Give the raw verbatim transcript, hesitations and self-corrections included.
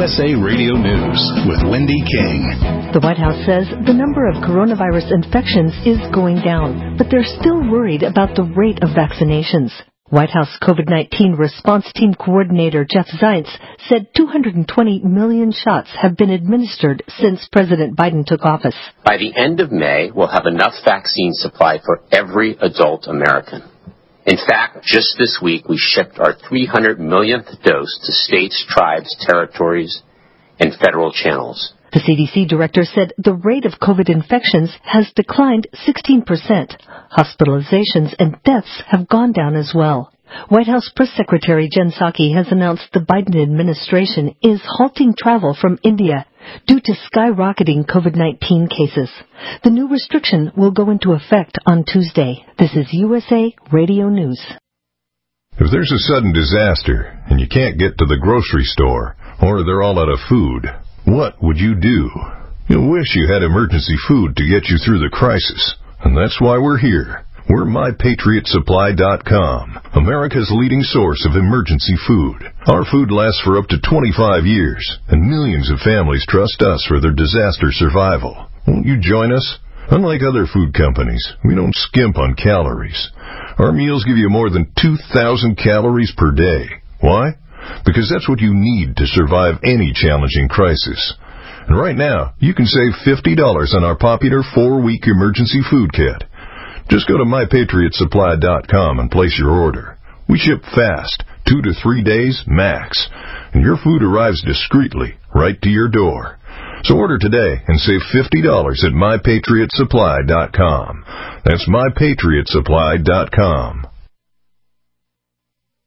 S A Radio News with Wendy King. The White House says the number of coronavirus infections is going down, but they're still worried about the rate of vaccinations. White House COVID nineteen Response Team Coordinator Jeff Zients said two hundred twenty million shots have been administered since President Biden took office. By the end of May, we'll have enough vaccine supply for every adult American. In fact, just this week, we shipped our three hundred millionth dose to states, tribes, territories, and federal channels. The C D C director said the rate of COVID infections has declined sixteen percent. Hospitalizations and deaths have gone down as well. White House Press Secretary Jen Psaki has announced the Biden administration is halting travel from India due to skyrocketing COVID nineteen cases. The new restriction will go into effect on Tuesday. This is U S A Radio News. If there's a sudden disaster and you can't get to the grocery store or they're all out of food, what would you do? You'll wish you had emergency food to get you through the crisis. And that's why we're here. We're My Patriot Supply dot com, America's leading source of emergency food. Our food lasts for up to twenty-five years, and millions of families trust us for their disaster survival. Won't you join us? Unlike other food companies, we don't skimp on calories. Our meals give you more than two thousand calories per day. Why? Because that's what you need to survive any challenging crisis. And right now, you can save fifty dollars on our popular four-week emergency food kit. Just go to My Patriot Supply dot com and place your order. We ship fast, two to three days max, and your food arrives discreetly right to your door. So order today and save fifty dollars at My Patriot Supply dot com. That's My Patriot Supply dot com.